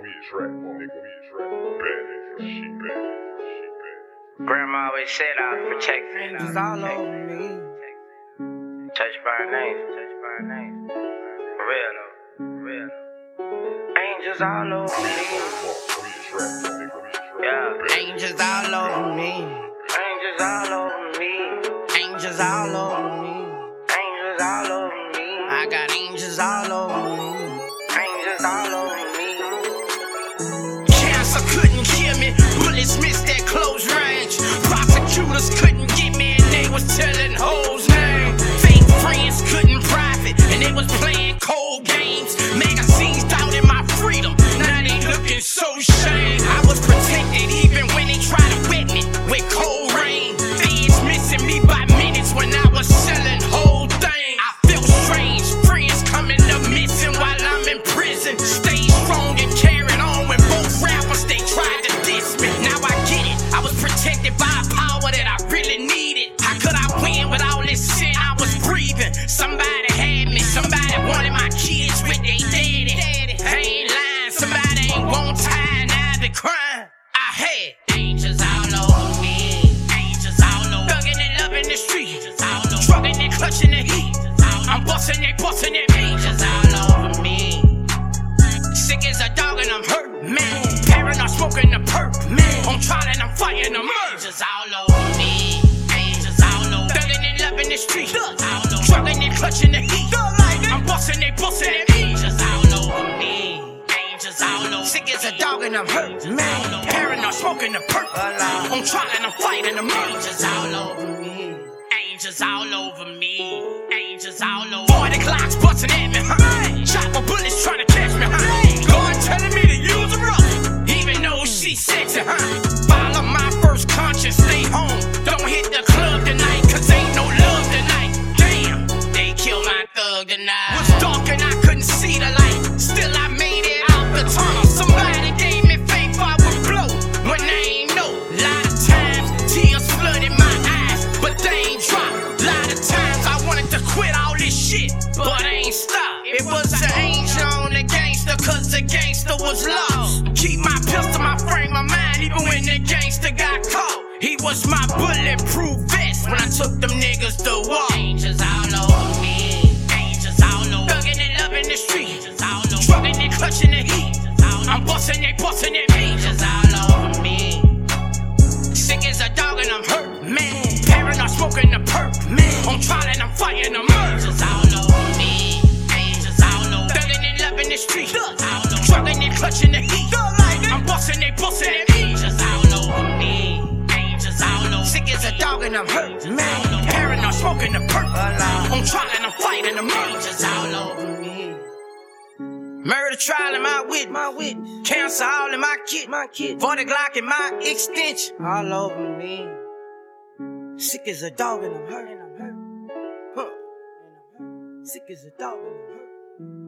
Grandma always said I was protected. Angels all over me. Touched by her name. For real though. Angels all over me. Yeah. Angels all over me. Angels all over me. Angels all over me. Angels all over me. I got angels all over me. Angels all over me. Cancer couldn't kill me. Bullets missed that close range. Prosecutors couldn't get me, and they was telling hoes name. Fake friends couldn't profit, and they was playing cold games. Magazines doubted my freedom. Now they looking so shame. I was protected even when they tried to wet me with cold rain. Thieves missing me by minutes when I was selling whole thing. I felt strange. Friends coming up missing while I'm in prison. Stay strong and carried on when both rappers they tried to diss me. Now I get it. I was protected by a power that I really needed. How could I win with all this shit I was breathing? Somebody had me. Somebody wanted my kids with they daddy. I ain't lying. Somebody ain't want time. Now they crying. I had angels all over me. Angels all over. Thugging it up in the street. Angels all over. Trucking and clutching the heat. I'm busting it. Angels all over me. Sick as a dog and I'm hurt, man. Paranoid smoking the perp, man. On trial and I'm fighting them. Angels all over me. Angels all over. Thugging it up in the street. Trucking and clutching the heat. I'm busting it. Angels all over me. Angels all over. Sick as a dog and I'm hurt, man. Paranoid smoking the perp. On trial and I'm fighting them. Angels all over me. Angels all over me. Angels all over. 40 clocks busting at me, huh? Chopper bullets trying to catch me, huh? Lord telling me to use them up, even though she sexy, huh? Follow my first conscience, stay home. Don't hit the club tonight, cause ain't no love tonight. Damn, they killed my thug tonight. Was dark and I couldn't see the light. Still I made it out the tunnel. Somebody gave me faith I would blow when they ain't know. Lot of times, tears flooded my eyes, but they ain't dropped. Lot of times I wanted to quit all this shit, but I ain't stopped. It was an angel on the gangster, cause the gangster was lost. Keep my pistol, my frame, my mind, even when the gangster got caught. He was my bulletproof vest when I took them niggas to war. Angels all over me. Angels all over. Thugging it up in the street. Angels all over. Trucking and clutching the heat. I'm busting it. Angels all over me. Sick as a dog and I'm hurt, man. Paranoid smoking the perp, man. On trial and I'm fighting them. Angels all over me. Angels all over. Thugging it up in the street. Trucking and clutching the heat. I'm busting it. Angels all over me. Angels all over. Sick as a dog and I'm hurt, man. Paranoid smoking the perp. On trial and I'm fighting them. Angels all over me. Murder trial in my witness. Cancer all in my kit. 40 Glock in my extension. All over me. Sick as a dog and I'm hurt. Huh. Sick as a dog and I'm hurt.